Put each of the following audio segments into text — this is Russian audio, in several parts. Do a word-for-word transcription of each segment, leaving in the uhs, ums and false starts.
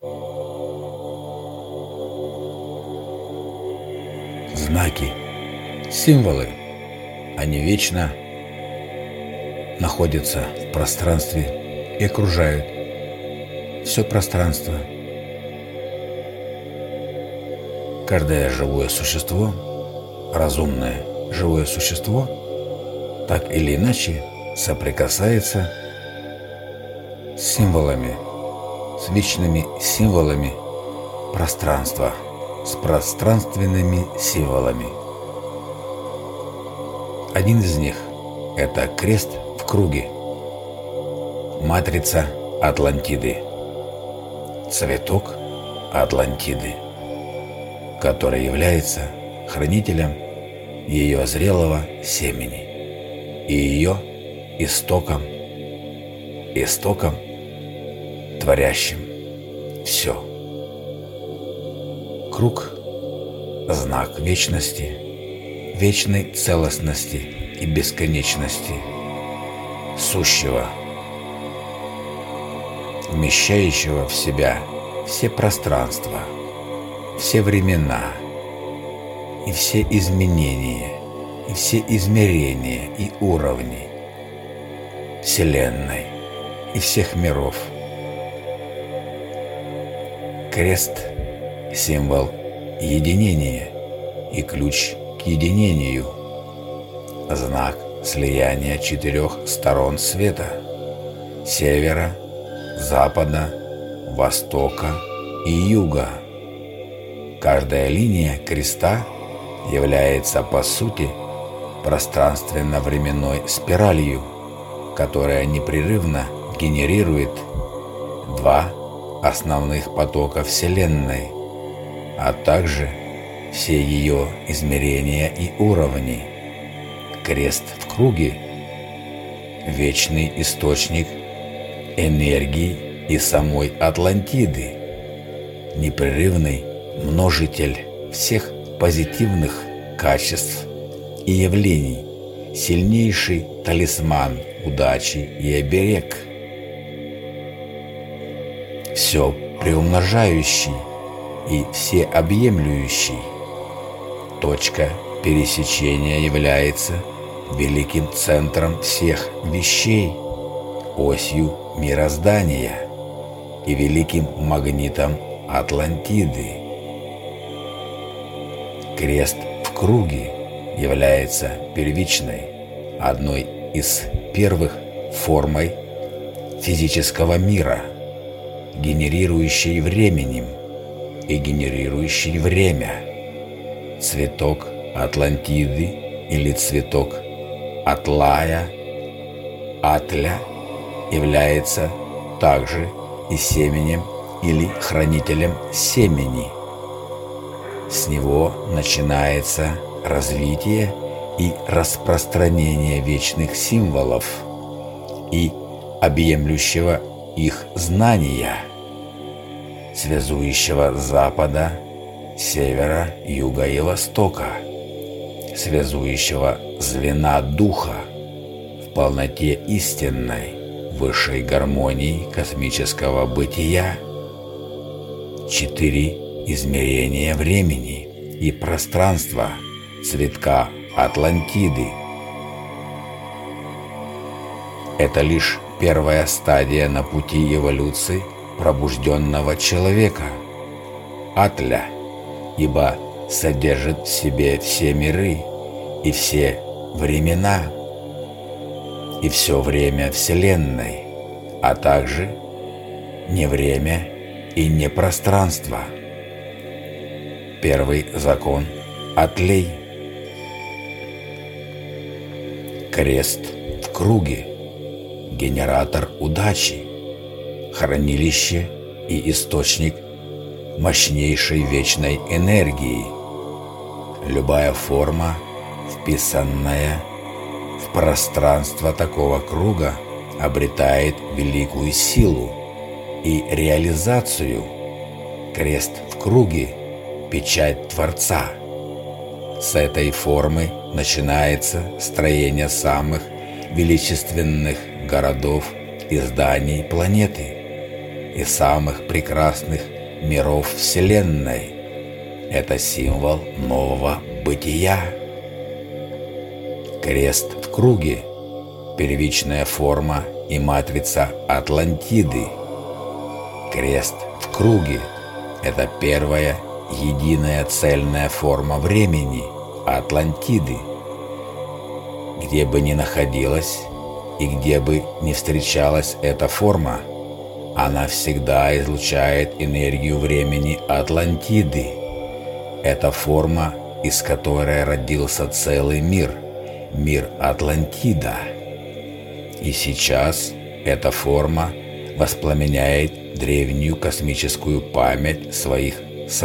Знаки, символы, они вечно находятся в пространстве и окружают все пространство. Каждое живое существо, разумное живое существо, так или иначе соприкасается с символами, с вечными символами пространства, с пространственными символами. Один из них – это крест в круге, матрица Атлантиды, цветок Атлантиды, который является хранителем ее зрелого семени и ее истоком, истоком, творящим все. Круг – знак вечности, вечной целостности и бесконечности, сущего, вмещающего в себя все пространства, все времена и все изменения, и все измерения и уровни Вселенной и всех миров. Крест – символ единения и ключ к единению, знак слияния четырех сторон света – севера, запада, востока и юга. Каждая линия креста является, по сути, пространственно-временной спиралью, которая непрерывно генерирует два основных потока Вселенной, а также все ее измерения и уровни. Крест в круге – вечный источник энергии и самой Атлантиды, непрерывный множитель всех позитивных качеств и явлений, сильнейший талисман удачи и оберег, все приумножающий и всеобъемлющий. Точка пересечения является великим центром всех вещей, осью мироздания и великим магнитом Атлантиды. Крест в круге является первичной, одной из первых формой физического мира, генерирующей временем и генерирующей время. Цветок Атлантиды или цветок Атлая, Атля, является также и семенем или хранителем семени. С него начинается развитие и распространение вечных символов и объемлющего их знания, связующего запада, севера, юга и востока, связующего звена духа в полноте истинной, высшей гармонии космического бытия. Четыре измерения времени и пространства цветка Атлантиды. Это лишь первая стадия на пути эволюции пробужденного человека, Атля, ибо содержит в себе все миры и все времена и все время Вселенной, а также не время и не пространство. Первый закон Атлей. Крест в круге, генератор удачи, хранилище и источник мощнейшей вечной энергии. Любая форма, вписанная в пространство такого круга, обретает великую силу и реализацию. Крест в круге – печать Творца. С этой формы начинается строение самых величественных городов и зданий планеты. и самых прекрасных миров Вселенной. Это символ нового бытия. Крест в круге – первичная форма и матрица Атлантиды. Крест в круге – это первая единая цельная форма времени Атлантиды. Где бы ни находилась и где бы ни встречалась эта форма, она всегда излучает энергию времени Атлантиды. Это форма, из которой родился целый мир, мир Атлантида. И сейчас эта форма воспламеняет древнюю космическую память своих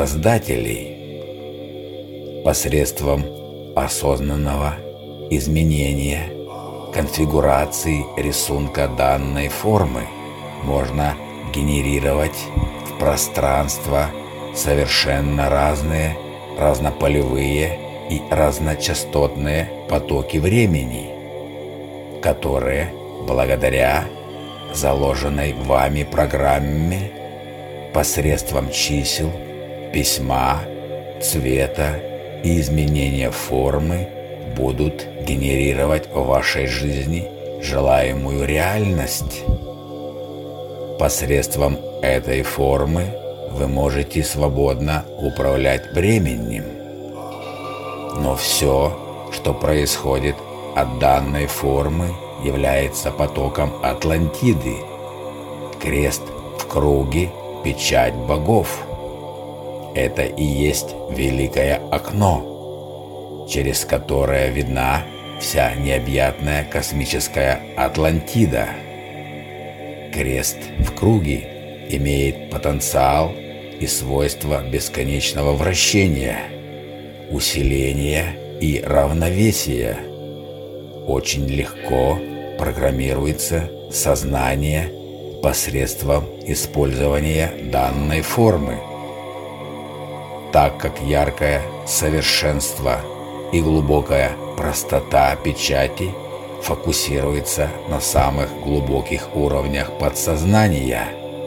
создателей. Посредством осознанного изменения конфигурации рисунка данной формы можно генерировать в пространство совершенно разные разнополевые и разночастотные потоки времени, которые, благодаря заложенной вами программе, посредством чисел, письма, цвета и изменения формы будут генерировать в вашей жизни желаемую реальность. Посредством этой формы вы можете свободно управлять временем. Но все, что происходит от данной формы, является потоком Атлантиды. Крест в круге – печать богов. Это и есть великое окно, через которое видна вся необъятная космическая Атлантида. Крест в круге имеет потенциал и свойства бесконечного вращения, усиления и равновесия. Очень легко программируется сознание посредством использования данной формы, так как яркое совершенство и глубокая простота печати фокусируется на самых глубоких уровнях подсознания.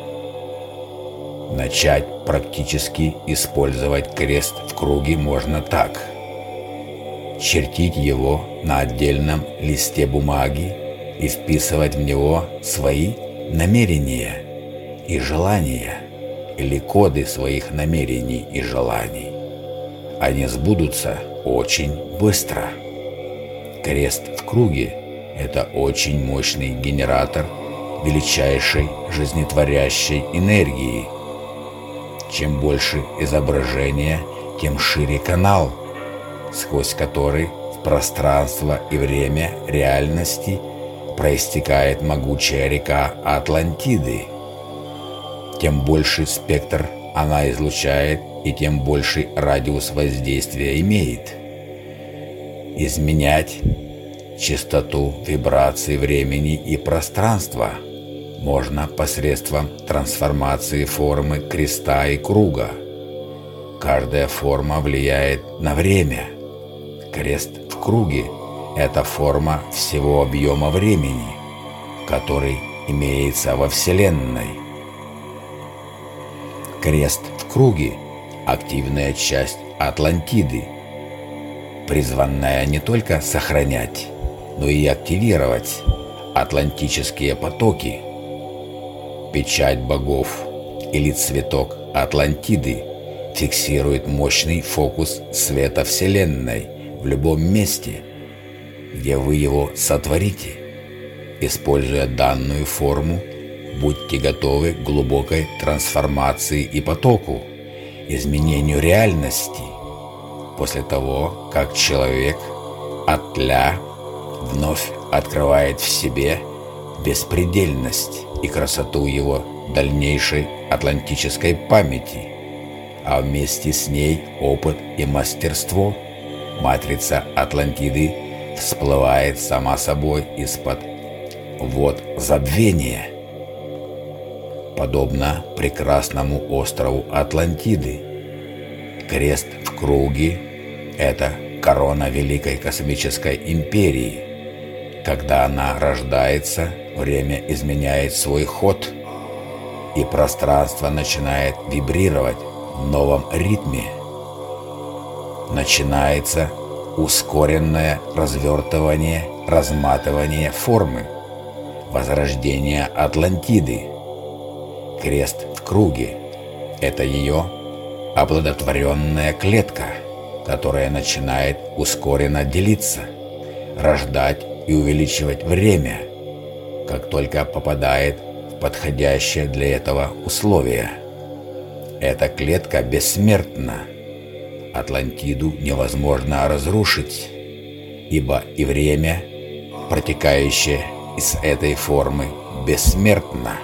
Начать практически использовать крест в круге можно так. Чертить его на отдельном листе бумаги и вписывать в него свои намерения и желания или коды своих намерений и желаний. Они сбудутся очень быстро. Крест в круге – это очень мощный генератор величайшей жизнетворящей энергии. Чем больше изображения, тем шире канал, сквозь который в пространство и время реальности проистекает могучая река Атлантиды. Тем больше спектр она излучает, и тем больший радиус воздействия имеет. Изменять частоту вибраций времени и пространства можно посредством трансформации формы креста и круга. Каждая форма влияет на время. Крест в круге – это форма всего объема времени, который имеется во Вселенной. Крест в круге – активная часть Атлантиды, призванная не только сохранять, но и активировать атлантические потоки. Печать богов или цветок Атлантиды фиксирует мощный фокус света Вселенной в любом месте, где вы его сотворите. Используя данную форму, будьте готовы к глубокой трансформации и потоку, изменению реальности. После того, как человек от тля вновь открывает в себе беспредельность и красоту его дальнейшей атлантической памяти, а вместе с ней опыт и мастерство, матрица Атлантиды всплывает сама собой из-под вод забвения. Подобно прекрасному острову Атлантиды, крест в круге – это корона великой космической империи. Когда она рождается, время изменяет свой ход. и пространство начинает вибрировать в новом ритме. Начинается ускоренное развертывание, разматывание формы, возрождение Атлантиды. Крест в круге – это ее оплодотворенная клетка, которая начинает ускоренно делиться, рождать и увеличивать время, как только попадает в подходящее для этого условие. Эта клетка бессмертна. Атлантиду невозможно разрушить, ибо и время, протекающее из этой формы, бессмертно.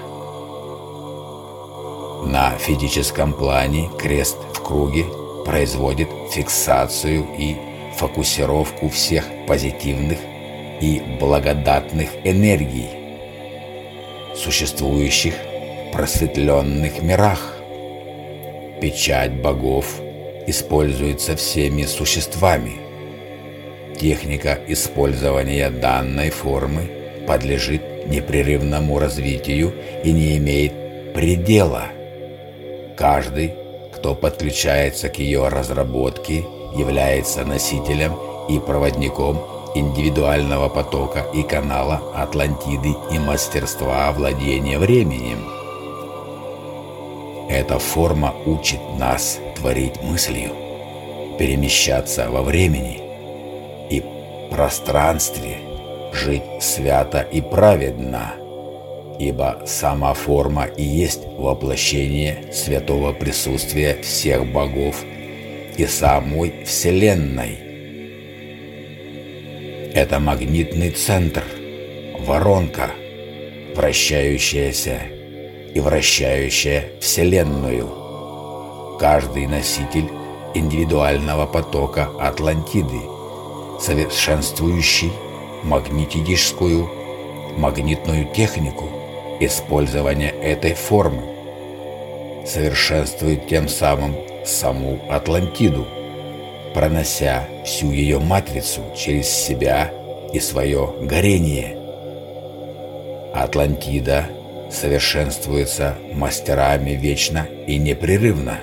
На физическом плане крест в круге производит фиксацию и фокусировку всех позитивных и благодатных энергий, существующих в просветленных мирах. Печать богов используется всеми существами. Техника использования данной формы подлежит непрерывному развитию и не имеет предела. Каждый, кто подключается к ее разработке, является носителем и проводником индивидуального потока и канала Атлантиды и мастерства владения временем. Эта форма учит нас творить мыслью, перемещаться во времени и пространстве, жить свято и праведно, ибо сама форма и есть воплощение святого присутствия всех богов и самой Вселенной. Это магнитный центр, воронка, вращающаяся и вращающая Вселенную. Каждый носитель индивидуального потока Атлантиды, совершенствующий магнетическую, магнитную технику использования этой формы, совершенствует тем самым саму Атлантиду, пронося всю ее матрицу через себя и свое горение. Атлантида совершенствуется мастерами вечно и непрерывно.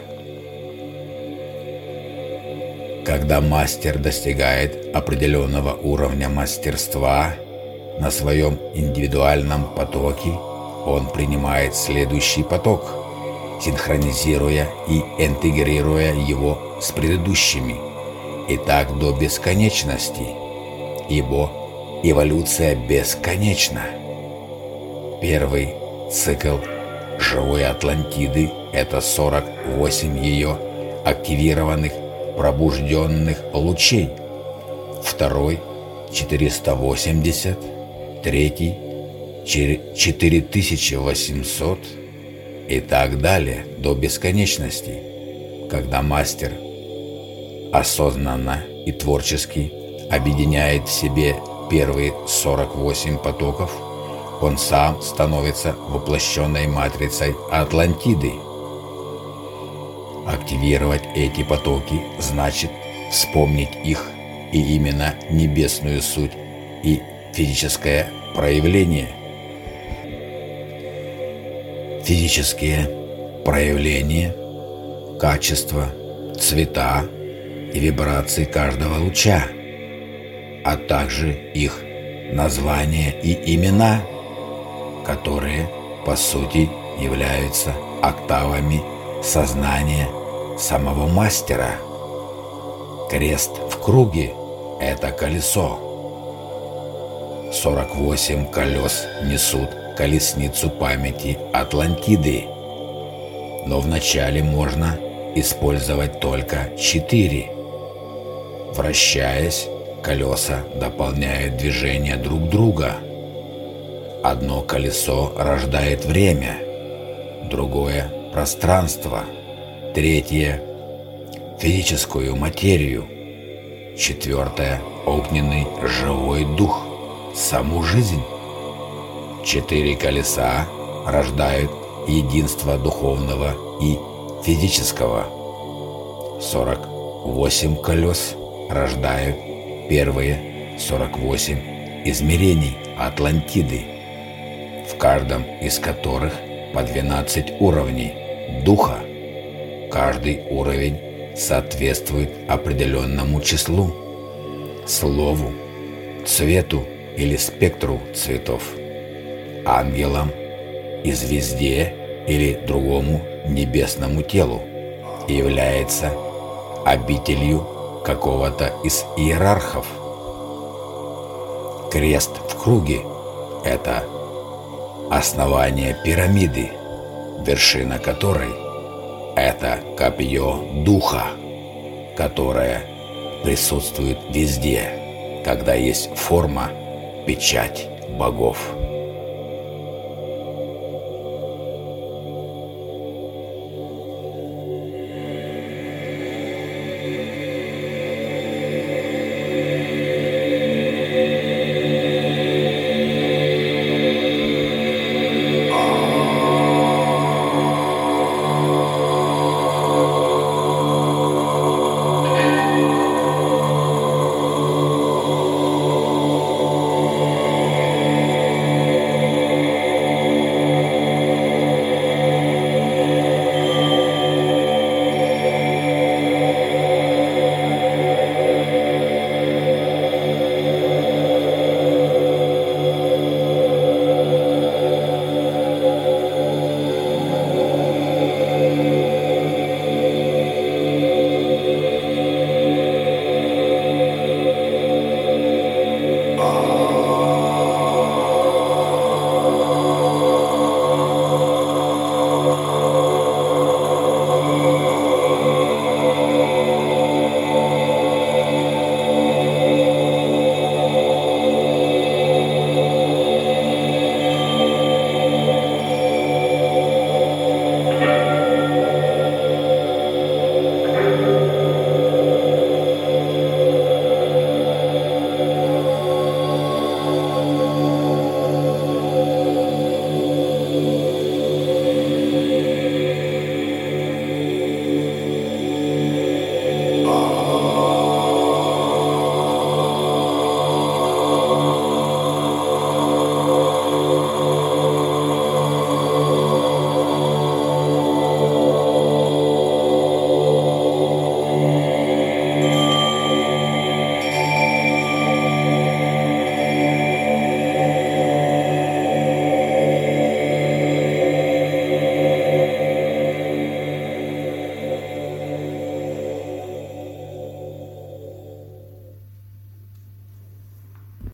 Когда мастер достигает определенного уровня мастерства на своем индивидуальном потоке, он принимает следующий поток, синхронизируя и интегрируя его с предыдущими, и так до бесконечности, ибо эволюция бесконечна. Первый цикл живой Атлантиды – это сорок восемь ее активированных пробужденных лучей, второй – четыреста восемьдесят, третий – четыре тысячи восемьсот и так далее до бесконечности, когда мастер осознанно и творчески объединяет в себе первые сорок восемь потоков, он сам становится воплощенной матрицей Атлантиды. Активировать эти потоки значит вспомнить их и именно небесную суть и физическое проявление. Физические проявления, качества, цвета и вибрации каждого луча, а также их названия и имена, которые, по сути, являются октавами сознания самого мастера. Крест в круге – это колесо. сорок восемь колес несут колесницу памяти Атлантиды, но вначале можно использовать только четыре. Вращаясь, колеса дополняют движение друг друга. Одно колесо рождает время, другое – пространство, третье – физическую материю, четвертое – огненный живой дух, саму жизнь. Четыре колеса рождают единство духовного и физического. сорок восемь колес рождают первые сорок восемь измерений Атлантиды, в каждом из которых по двенадцать уровней духа. Каждый уровень соответствует определенному числу, слову, цвету или спектру цветов, ангелам и звезде или другому небесному телу, и является обителью какого-то из иерархов. Крест в круге – это основание пирамиды, вершина которой – это копье духа, которое присутствует везде, когда есть форма, печать богов.